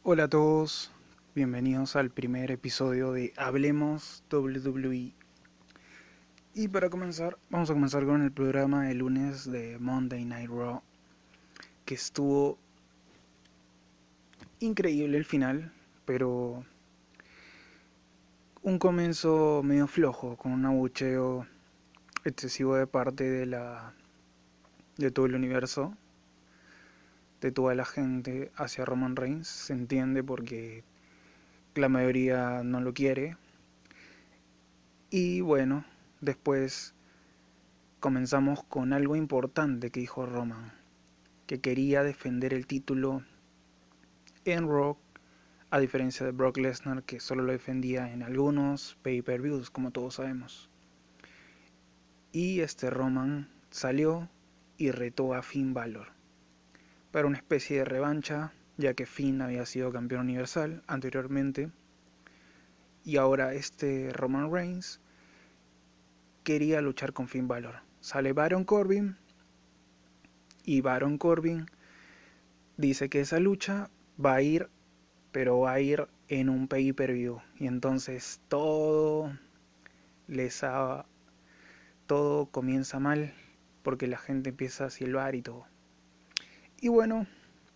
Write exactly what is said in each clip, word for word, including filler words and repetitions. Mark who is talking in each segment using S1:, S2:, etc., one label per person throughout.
S1: Hola a todos, bienvenidos al primer episodio de Hablemos W W E. Y para comenzar, vamos a comenzar con el programa de lunes de Monday Night Raw, que estuvo increíble el final, pero un comienzo medio flojo, con un abucheo excesivo de parte de la de todo el universo, de toda la gente hacia Roman Reigns. Se entiende porque la mayoría no lo quiere. Y bueno, después comenzamos con algo importante que dijo Roman, que quería defender el título en Raw, a diferencia de Brock Lesnar, que solo lo defendía en algunos pay-per-views, como todos sabemos. Y este Roman salió y retó a Finn Balor para una especie de revancha, ya que Finn había sido campeón universal anteriormente, y ahora este Roman Reigns quería luchar con Finn Balor. Sale Baron Corbin, y Baron Corbin dice que esa lucha va a ir, pero va a ir en un pay-per-view. Y entonces todo les ha, todo comienza mal, porque la gente empieza a silbar y todo. Y bueno,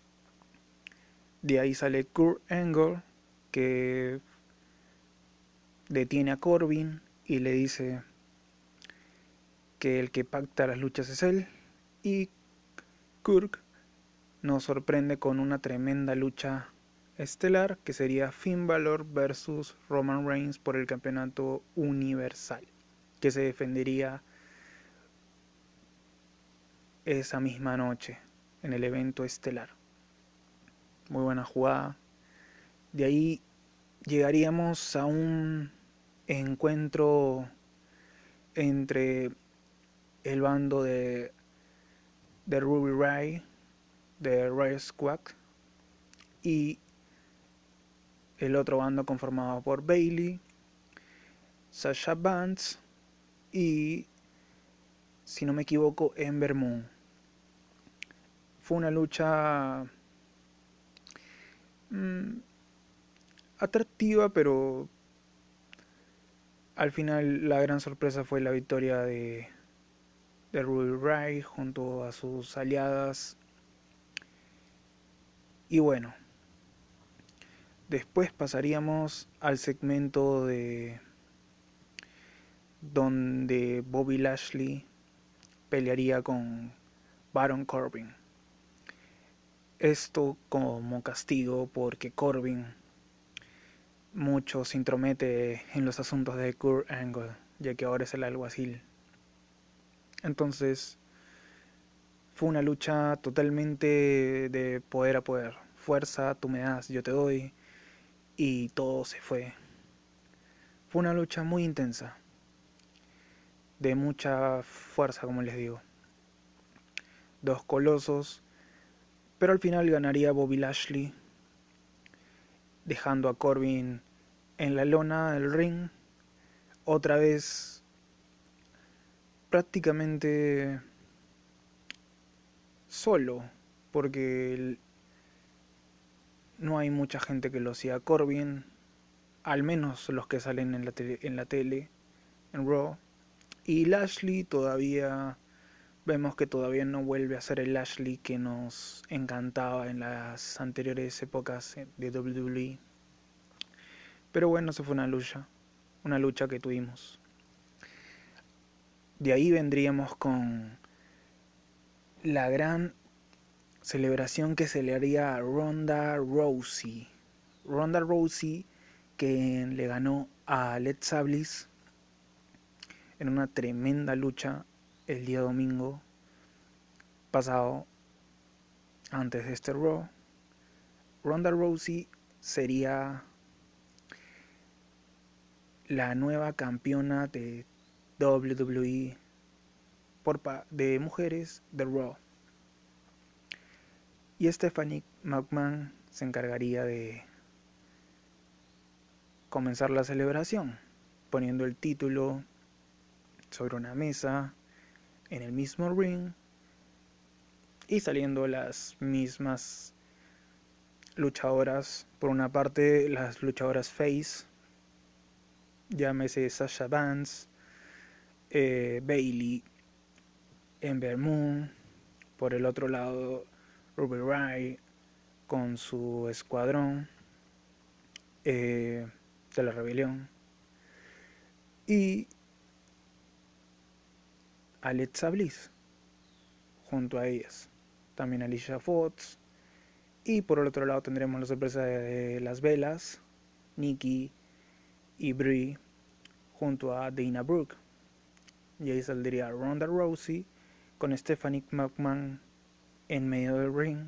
S1: de ahí sale Kurt Angle, que detiene a Corbin y le dice que el que pacta las luchas es él. Y Kurt nos sorprende con una tremenda lucha estelar, que sería Finn Balor versus Roman Reigns por el campeonato universal, que se defendería esa misma noche en el evento estelar. Muy buena jugada. De ahí llegaríamos a un encuentro entre el bando de, de Ruby Ray, de Riot Squad, y el otro bando conformado por Bayley, Sasha Banks y, si no me equivoco, Ember Moon. Fue una lucha mmm, atractiva, pero al final la gran sorpresa fue la victoria de, de Ruby Ray junto a sus aliadas. Y bueno, después pasaríamos al segmento de donde Bobby Lashley pelearía con Baron Corbin. Esto como castigo porque Corbin mucho se intromete en los asuntos de Kurt Angle, ya que ahora es el alguacil. Entonces fue una lucha totalmente de poder a poder. Fuerza, tú me das, yo te doy, y todo se fue. Fue una lucha muy intensa, de mucha fuerza, como les digo. Dos colosos, pero al final ganaría Bobby Lashley, dejando a Corbin en la lona del ring, otra vez prácticamente solo, porque no hay mucha gente que lo siga. Corbin, al menos los que salen en la tele, en la tele, en Raw. Y Lashley todavía vemos que todavía no vuelve a ser el Lashley que nos encantaba en las anteriores épocas de W W E. Pero bueno, eso fue una lucha, una lucha que tuvimos. De ahí vendríamos con la gran celebración que se le haría a Ronda Rousey. Ronda Rousey, que le ganó a Alexa Bliss en una tremenda lucha el día domingo pasado, antes de este Raw. Ronda Rousey sería la nueva campeona de W W E por de mujeres de Raw. Y Stephanie McMahon se encargaría de comenzar la celebración, poniendo el título sobre una mesa en el mismo ring y saliendo las mismas luchadoras. Por una parte, las luchadoras face, llámese Sasha Banks, eh, Bailey, Ember Moon. Por el otro lado, Ruby Riott con su escuadrón eh, de la rebelión. Y Alexa Bliss junto a ellas. También Alicia Fox. Y por el otro lado tendremos la sorpresa de las velas, Nikki y Brie junto a Dana Brooke. Y ahí saldría Ronda Rousey con Stephanie McMahon en medio del ring.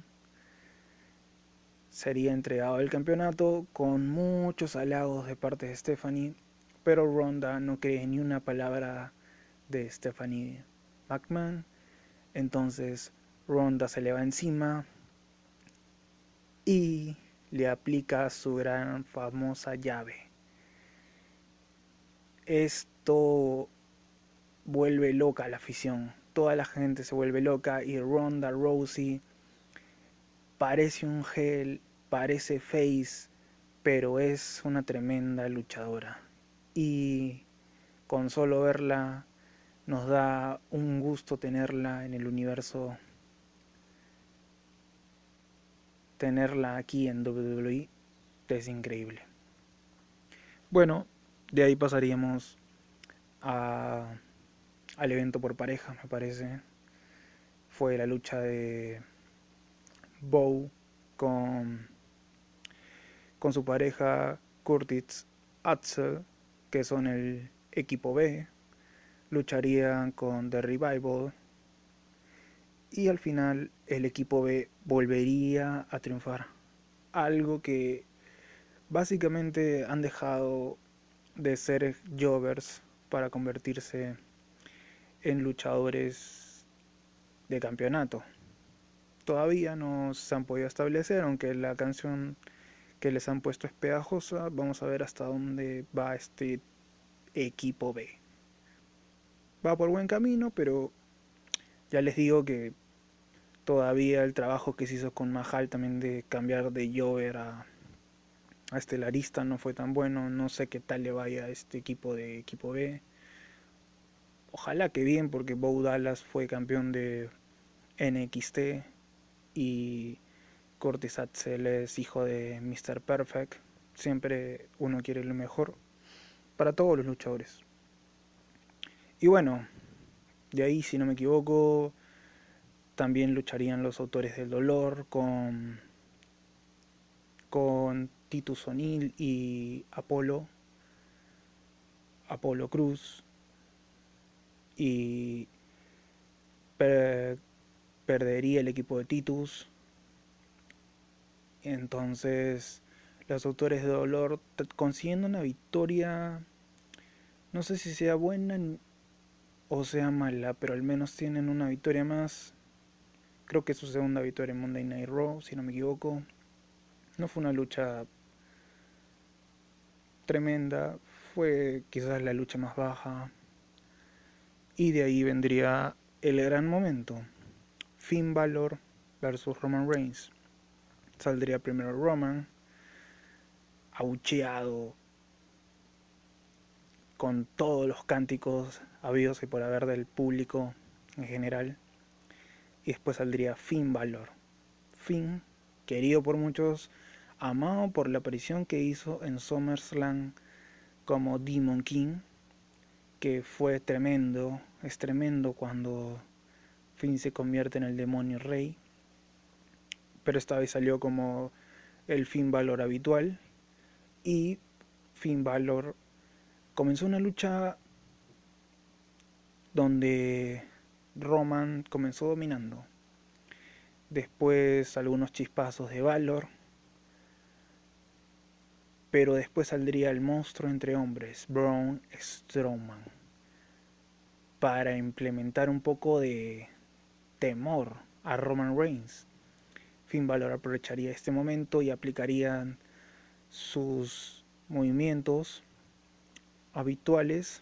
S1: Sería entregado el campeonato con muchos halagos de parte de Stephanie, pero Ronda no cree ni una palabra de Stephanie McMahon. Entonces Ronda se le va encima y le aplica su gran famosa llave. Esto vuelve loca a la afición. Toda la gente se vuelve loca y Ronda Rousey parece un heel, parece face, pero es una tremenda luchadora. Y con solo verla nos da un gusto tenerla en el universo, tenerla aquí en doble u doble u E es increíble. Bueno, de ahí pasaríamos a, al evento por pareja, me parece. Fue la lucha de Bow con, con su pareja Curtis Axel, que son el equipo B. Lucharían con The Revival y al final el equipo B volvería a triunfar. Algo que básicamente han dejado de ser jobbers para convertirse en luchadores de campeonato. Todavía no se han podido establecer, aunque la canción que les han puesto es pegajosa. Vamos a ver hasta dónde va este equipo B. Va por buen camino, pero ya les digo que todavía el trabajo que se hizo con Mahal también de cambiar de Jover a, a estelarista no fue tan bueno. No sé qué tal le vaya a este equipo de equipo B. Ojalá que bien, porque Bo Dallas fue campeón de N X T y Curtis Axel es hijo de mister Perfect. Siempre uno quiere lo mejor para todos los luchadores. Y bueno, de ahí, si no me equivoco, también lucharían los autores del dolor con, con Titus O'Neil y Apolo, Apolo Cruz. Y per, perdería el equipo de Titus. Entonces los autores de dolor consiguiendo una victoria, no sé si sea buena o sea mala, pero al menos tienen una victoria más. Creo que es su segunda victoria en Monday Night Raw, si no me equivoco. No fue una lucha tremenda, fue quizás la lucha más baja. Y de ahí vendría el gran momento. Finn Balor versus Roman Reigns. Saldría primero Roman, abucheado, con todos los cánticos habidos y por haber del público en general. Y después saldría Finn Balor. Finn, querido por muchos, amado por la aparición que hizo en SummerSlam como Demon King, que fue tremendo, es tremendo cuando Finn se convierte en el demonio rey. Pero esta vez salió como el Finn Balor habitual. Y Finn Balor comenzó una lucha donde Roman comenzó dominando. Después algunos chispazos de Balor. Pero después saldría el monstruo entre hombres, Braun Strowman, para implementar un poco de temor a Roman Reigns. Finn Balor aprovecharía este momento y aplicaría sus movimientos habituales,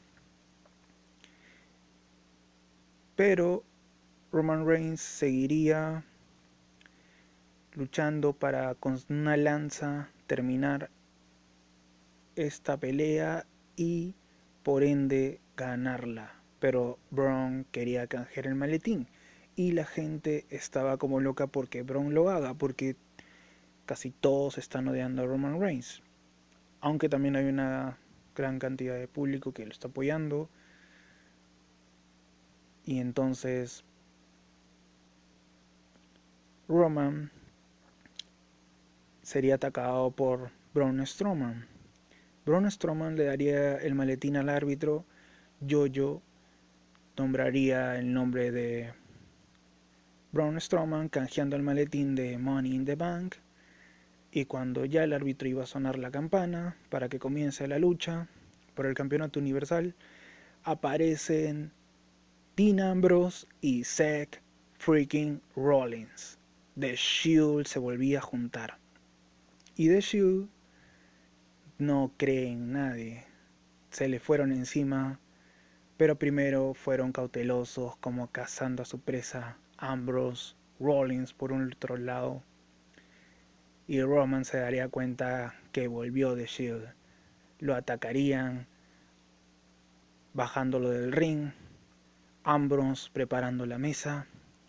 S1: pero Roman Reigns seguiría luchando para con una lanza terminar esta pelea y por ende ganarla. Pero Braun quería canjear el maletín y la gente estaba como loca porque Braun lo haga, porque casi todos están odiando a Roman Reigns, aunque también hay una gran cantidad de público que lo está apoyando. Y entonces Roman sería atacado por Braun Strowman. Braun Strowman le daría el maletín al árbitro. Yo-Yo nombraría el nombre de Braun Strowman canjeando el maletín de Money in the Bank. Y cuando ya el árbitro iba a sonar la campana para que comience la lucha por el campeonato universal, aparecen Dean Ambrose y Seth freaking Rollins. The Shield se volvía a juntar. Y The Shield no cree en nadie. Se le fueron encima, pero primero fueron cautelosos, como cazando a su presa. Ambrose, Rollins por un otro lado. Y Roman se daría cuenta que volvió The Shield. Lo atacarían bajándolo del ring. Ambrose preparando la mesa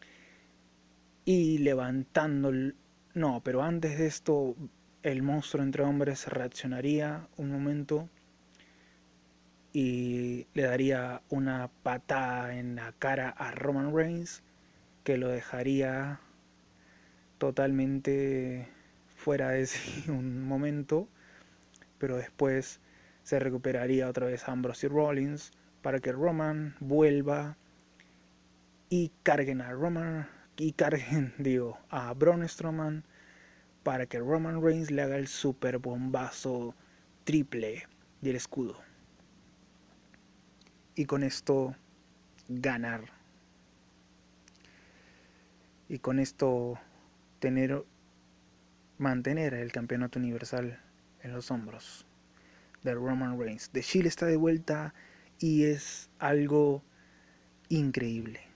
S1: y levantando el... No, pero antes de esto el monstruo entre hombres reaccionaría un momento y le daría una patada en la cara a Roman Reigns que lo dejaría totalmente fuera de sí un momento, pero después se recuperaría otra vez Ambrose y Rollins para que Roman vuelva y carguen a Roman y carguen, digo, a Braun Strowman para que Roman Reigns le haga el super bombazo triple del escudo. Y con esto ganar. Y con esto tener mantener el campeonato universal en los hombros de Roman Reigns. The Shield está de vuelta y es algo increíble.